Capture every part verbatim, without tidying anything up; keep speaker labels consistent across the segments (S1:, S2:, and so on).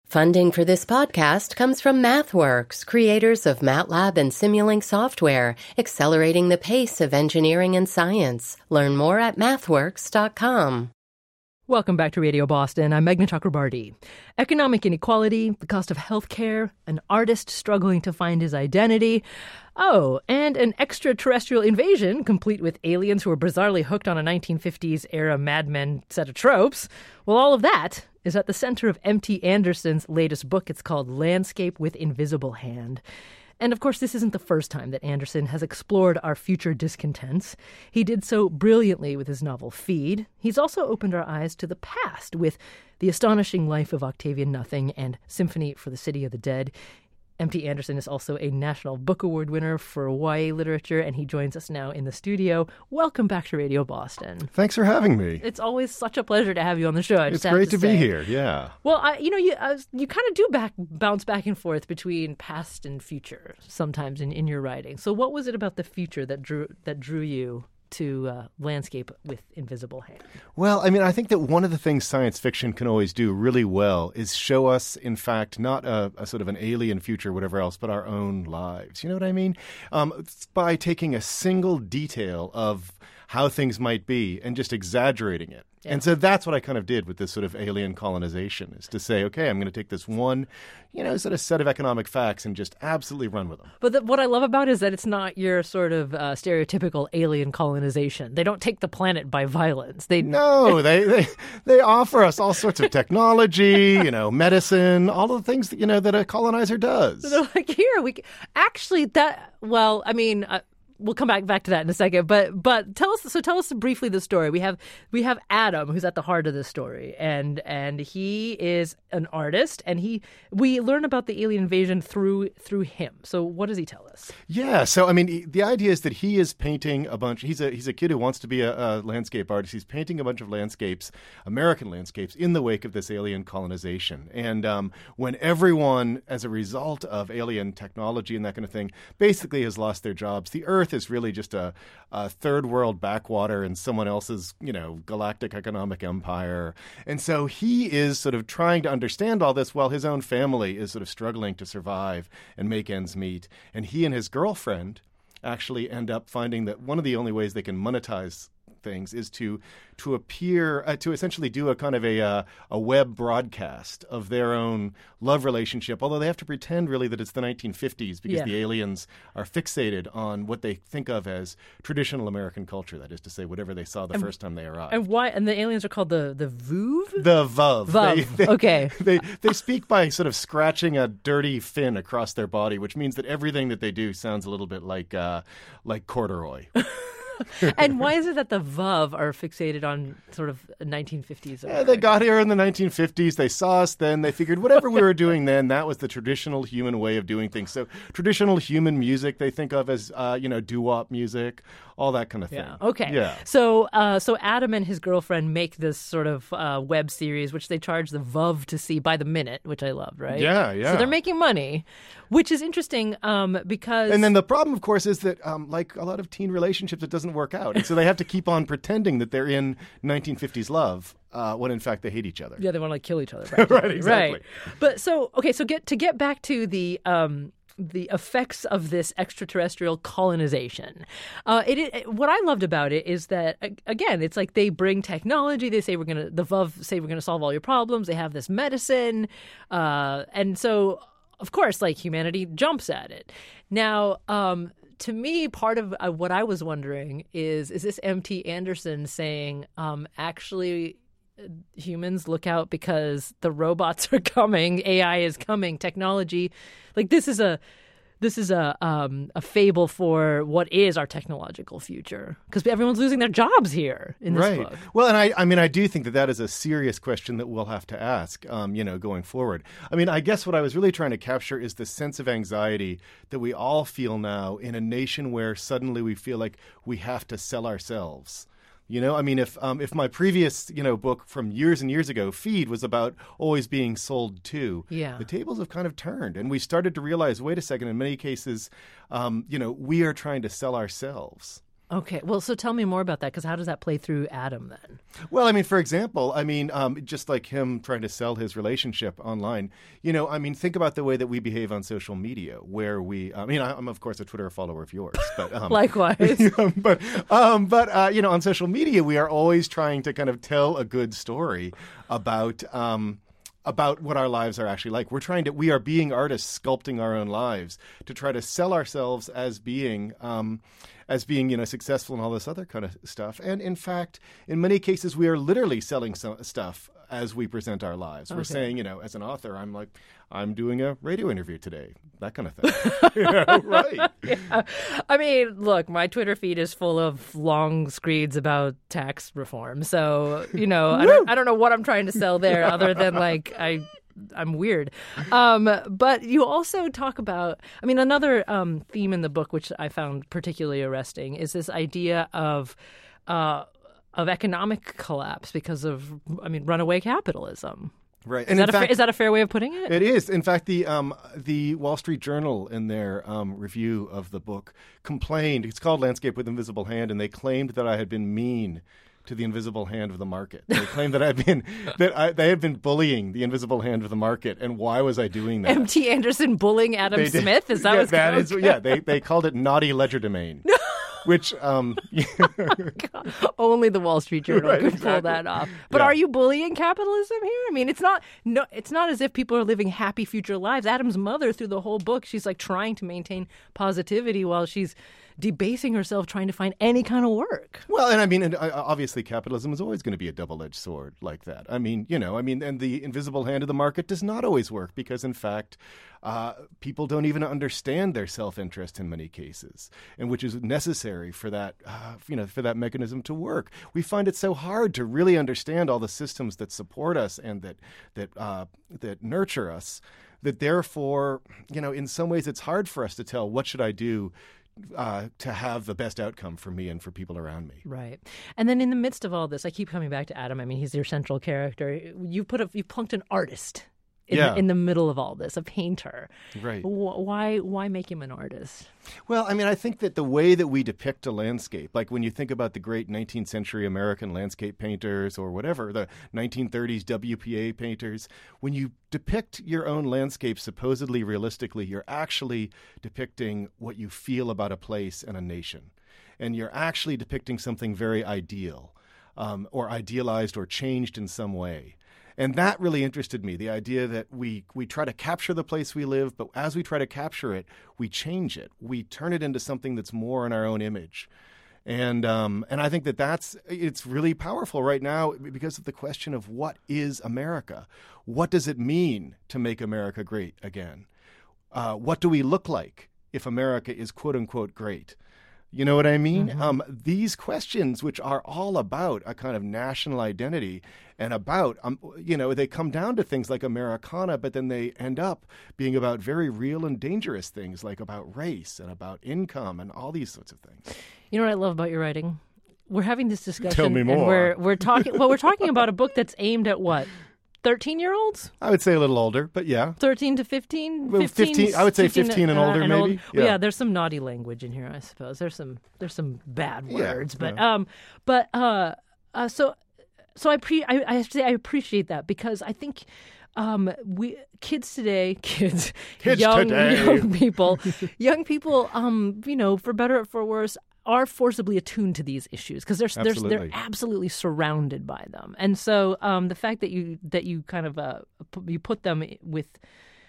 S1: Funding for this podcast comes from MathWorks, creators of MATLAB and Simulink software, accelerating the pace of engineering and science. Learn more at mathworks dot com.
S2: Welcome back to Radio Boston. I'm Meghna Chakrabarti. Economic inequality, the cost of healthcare, an artist struggling to find his identity. Oh, and an extraterrestrial invasion, complete with aliens who are bizarrely hooked on a nineteen fifties era Mad Men set of tropes. Well, all of that is at the center of M T Anderson's latest book. It's called Landscape with Invisible Hand. And of course, this isn't the first time that Anderson has explored our future discontents. He did so brilliantly with his novel Feed. He's also opened our eyes to the past with The Astonishing Life of Octavian Nothing and Symphony for the City of the Dead. M T Anderson is also a National Book Award winner for Y A literature, and he joins us now in the studio. Welcome back to Radio Boston.
S3: Thanks for having me.
S2: It's always such a pleasure to have you on the show. I
S3: It's
S2: just
S3: great
S2: to,
S3: to
S2: say.
S3: be here, yeah.
S2: Well, I, you know, you uh, you kind of do back bounce back and forth between past and future sometimes in, in your writing. So what was it about the future that drew that drew you to uh, Landscape with Invisible Hand?
S3: Well, I mean, I think that one of the things science fiction can always do really well is show us, in fact, not a, a sort of an alien future, whatever else, but our own lives. You know what I mean? Um, by taking a single detail of how things might be and just exaggerating it. Yeah. And so that's what I kind of did with this sort of alien colonization, is to say, okay, I'm going to take this one, you know, sort of set of economic facts and just absolutely run with them.
S2: But the, what I love about it is that it's not your sort of uh, stereotypical alien colonization. They don't take the planet by violence. They
S3: No, they, they they offer us all sorts of technology, you know, medicine, all of the things that, you know, that a colonizer does.
S2: So they're like, here, we can... Actually, that, well, I mean... Uh, We'll come back back to that in a second, but but tell us so tell us briefly the story. We have we have Adam, who's at the heart of this story, and and he is an artist, and he we learn about the alien invasion through through him. So what does he tell us?
S3: Yeah, so I mean, the idea is that he is painting a bunch. He's a he's a kid who wants to be a, a landscape artist. He's painting a bunch of landscapes, American landscapes, in the wake of this alien colonization. And um, when everyone, as a result of alien technology and that kind of thing, basically has lost their jobs, the Earth is really just a, a third world backwater in someone else's, you know, galactic economic empire. And so he is sort of trying to understand all this while his own family is sort of struggling to survive and make ends meet. And he and his girlfriend actually end up finding that one of the only ways they can monetize things is to to appear uh, to essentially do a kind of a uh, a web broadcast of their own love relationship, although they have to pretend really that it's the nineteen fifties because
S2: yeah.
S3: the aliens are fixated on what they think of as traditional American culture, that is to say whatever they saw the
S2: and,
S3: first time they arrived.
S2: And why and the aliens are called the the Vuv?
S3: The Vuv.
S2: Vuv.
S3: They, they,
S2: okay.
S3: They they speak by sort of scratching a dirty fin across their body, which means that everything that they do sounds a little bit like uh, like corduroy.
S2: And why is it that the Vuv are fixated on sort of nineteen fifties?
S3: Yeah, they got here in the nineteen fifties. They saw us then. They figured whatever we were doing then, that was the traditional human way of doing things. So traditional human music they think of as, uh, you know, doo-wop music, all that kind of thing.
S2: Yeah. Okay.
S3: Yeah.
S2: So, uh, so Adam and his girlfriend make this sort of uh, web series, which they charge the Vuv to see by the minute, which I love, right?
S3: Yeah, yeah.
S2: So they're making money, which is interesting um, because...
S3: And then the problem, of course, is that, um, like a lot of teen relationships, it doesn't work out. And so they have to keep on pretending that they're in nineteen fifties love uh, when, in fact, they hate each other.
S2: Yeah, they want to like kill each other.
S3: Right, exactly.
S2: Right. But so, okay, so get to get back to the... Um, the effects of this extraterrestrial colonization. Uh, it, it what I loved about it is that, again, it's like they bring technology. They say we're gonna the Vuv say we're gonna solve all your problems. They have this medicine, uh, and so of course, like humanity jumps at it. Now, um, to me, part of uh, what I was wondering is is this M T Anderson saying um, actually. Humans, look out because the robots are coming, A I is coming, technology. Like this is a this is a um, a fable for what is our technological future, because everyone's losing their jobs here in this
S3: right.
S2: book.
S3: Well, and I, I mean, I do think that that is a serious question that we'll have to ask, um, you know, going forward. I mean, I guess what I was really trying to capture is the sense of anxiety that we all feel now in a nation where suddenly we feel like we have to sell ourselves. You know, I mean, if um, if my previous, you know, book from years and years ago, Feed, was about always being sold to,
S2: yeah.
S3: the tables have kind of turned. And we started to realize, wait a second, in many cases, um, you know, we are trying to sell ourselves.
S2: Okay. Well, so tell me more about that, because how does that play through Adam then?
S3: Well, I mean, for example, I mean, um, just like him trying to sell his relationship online, you know, I mean, think about the way that we behave on social media, where we, I mean, I'm, of course, a Twitter follower of yours. But um,
S2: Likewise.
S3: but, um, but uh, you know, on social media, we are always trying to kind of tell a good story about um, about what our lives are actually like. We're trying to, we are being artists sculpting our own lives to try to sell ourselves as being, um, as being, you know, successful and all this other kind of stuff. And in fact, in many cases, we are literally selling some stuff as we present our lives. Okay. We're saying, you know, as an author, I'm like, I'm doing a radio interview today, that kind of thing. You know, right.
S2: Yeah. I mean, look, my Twitter feed is full of long screeds about tax reform. So, you know, I don't, I don't know what I'm trying to sell there other than like I... I'm weird. Um, but you also talk about, I mean, another um, theme in the book, which I found particularly arresting, is this idea of uh, of economic collapse because of, I mean, runaway capitalism.
S3: Right.
S2: And is, that fact, a, is that a fair way of putting it?
S3: It is. In fact, the um, the Wall Street Journal, in their um, review of the book, complained, it's called Landscape with Invisible Hand, and they claimed that I had been mean to the invisible hand of the market. They claimed that I'd been that I, they had been bullying the invisible hand of the market, and why was I doing that?
S2: M T Anderson bullying Adam Smith? Is that
S3: yeah,
S2: what's
S3: that
S2: going
S3: is, yeah, they they called it naughty legerdemain. Which um,
S2: God, only the Wall Street Journal
S3: right,
S2: could
S3: exactly.
S2: pull that off. But
S3: yeah.
S2: Are you bullying capitalism here? I mean, it's not no, it's not as if people are living happy future lives. Adam's mother, through the whole book, she's like trying to maintain positivity while she's debasing herself trying to find any kind of work.
S3: Well, and I mean, and obviously capitalism is always going to be a double-edged sword like that. I mean, you know, I mean, and the invisible hand of the market does not always work because, in fact, uh, people don't even understand their self-interest in many cases, and which is necessary for that, uh, you know, for that mechanism to work. We find it so hard to really understand all the systems that support us and that that uh, that nurture us, that therefore, you know, in some ways, it's hard for us to tell what should I do Uh, to have the best outcome for me and for people around me.
S2: Right. And then in the midst of all this, I keep coming back to Adam. I mean, he's your central character. You put a, you plunked an artist in,
S3: yeah.
S2: the, in the middle of all this, a painter.
S3: Right.
S2: Why, why make him an artist?
S3: Well, I mean, I think that the way that we depict a landscape, like when you think about the great nineteenth century American landscape painters or whatever, the nineteen thirties W P A painters, when you depict your own landscape supposedly realistically, you're actually depicting what you feel about a place and a nation. And you're actually depicting something very ideal, um, or idealized or changed in some way. And that really interested me, the idea that we, we try to capture the place we live, but as we try to capture it, we change it. We turn it into something that's more in our own image. And um, and I think that that's, it's really powerful right now because of the question of what is America? What does it mean to make America great again? Uh, what do we look like if America is quote unquote great? You know what I mean? Mm-hmm. Um, these questions, which are all about a kind of national identity and about, um, you know, they come down to things like Americana, but then they end up being about very real and dangerous things like about race and about income and all these sorts of things.
S2: You know what I love about your writing? We're having this discussion.
S3: Tell me more.
S2: And we're, we're talking, well, we're talking about a book that's aimed at what? thirteen-year-olds?
S3: I would say a little older, but yeah.
S2: thirteen to fifteen?
S3: Well, fifteen, I would say fifteen and older, uh, and maybe. Old,
S2: yeah. yeah, there's some naughty language in here, I suppose. There's some there's some bad words,
S3: yeah,
S2: but
S3: yeah.
S2: um, but uh, uh, so so I pre I, I have to say I appreciate that because I think um we kids today, kids,
S3: kids
S2: young
S3: today.
S2: young people, young people, um, you know, for better or for worse, are forcibly attuned to these issues because they're, they're they're absolutely surrounded by them, and so um, the fact that you that you kind of uh, you put them with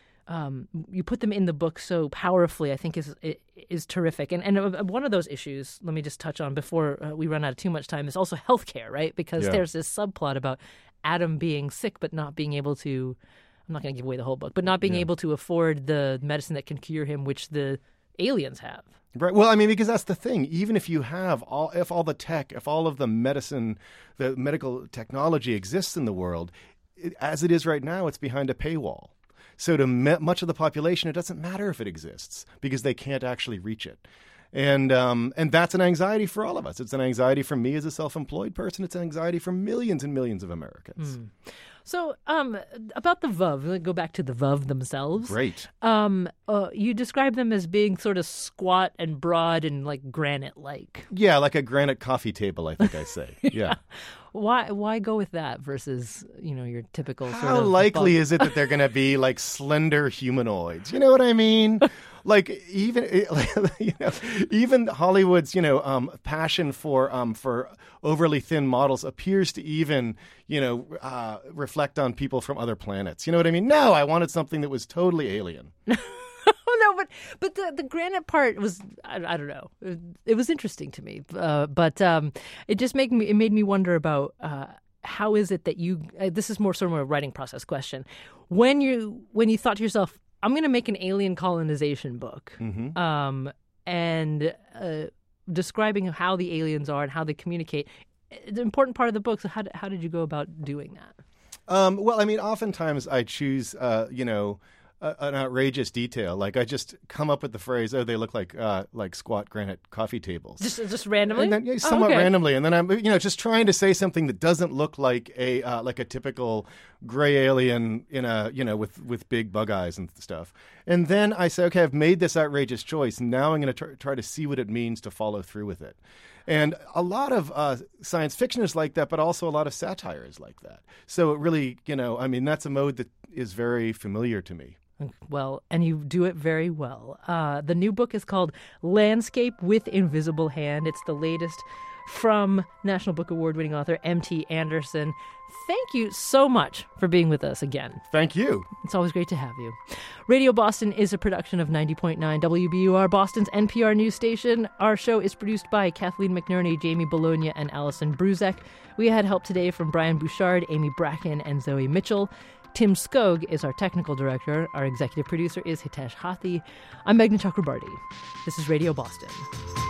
S2: um, you put them in the book so powerfully, I think is is terrific. And and one of those issues, let me just touch on before uh, we run out of too much time, is also healthcare, right? Because
S3: yeah.
S2: there's this subplot about Adam being sick but not being able to. I'm not going to give away the whole book, but not being
S3: yeah.
S2: able to afford the medicine that can cure him, which the aliens have.
S3: Right. Well, I mean, because that's the thing. Even if you have all, if all the tech, if all of the medicine, the medical technology exists in the world, it, as it is right now, it's behind a paywall. So to me- much of the population, it doesn't matter if it exists because they can't actually reach it. And um, and that's an anxiety for all of us. It's an anxiety for me as a self-employed person. It's an anxiety for millions and millions of Americans.
S2: Mm. So, um, about the Vuv, let's go back to the Vuv themselves.
S3: Great.
S2: Um, uh, you describe them as being sort of squat and broad and like granite-like.
S3: Yeah, like a granite coffee table, I think I say. Yeah.
S2: Why why go with that versus, you know, your typical sort
S3: How
S2: of...
S3: likely
S2: bug-
S3: is it that they're going to be like slender humanoids? You know what I mean? Like even you know, even Hollywood's you know um, passion for um, for overly thin models appears to even you know uh, reflect on people from other planets. You know what I mean? No, I wanted something that was totally alien.
S2: Oh, no, but but the, the granite part was, I, I don't know, it, it was interesting to me. Uh, but um, it just made me, it made me wonder about uh, how is it that you, uh, this is more sort of a writing process question. When you, when you thought to yourself, I'm going to make an alien colonization book,
S3: Mm-hmm.
S2: um, and uh, describing how the aliens are and how they communicate, it's an important part of the book. So how, how did you go about doing that?
S3: Um, well, I mean, oftentimes I choose, uh, you know, uh, an outrageous detail. Like I just come up with the phrase, "Oh, they look like uh, like squat granite coffee tables."
S2: Just just randomly?
S3: And then, yeah,
S2: Oh,
S3: somewhat
S2: okay.
S3: randomly, and then I'm, you know, just trying to say something that doesn't look like a uh, like a typical gray alien in a, you know, with with big bug eyes and stuff. And then I say, okay, I've made this outrageous choice. Now I'm going to try, try to see what it means to follow through with it. And a lot of uh, science fiction is like that, but also a lot of satire is like that. So it really, you know, I mean, that's a mode that is very familiar to me.
S2: Well, and you do it very well. Uh, the new book is called Landscape with Invisible Hand. It's the latest from National Book Award-winning author M T Anderson. Thank you so much for being with us again.
S3: Thank you.
S2: It's always great to have you. Radio Boston is a production of ninety point nine W B U R, Boston's N P R news station. Our show is produced by Kathleen McNerney, Jamie Bologna, and Allison Bruzek. We had help today from Brian Bouchard, Amy Bracken, and Zoe Mitchell. Tim Skog is our technical director. Our executive producer is Hitesh Hathi. I'm Meghna Chakrabarti. This is Radio Boston.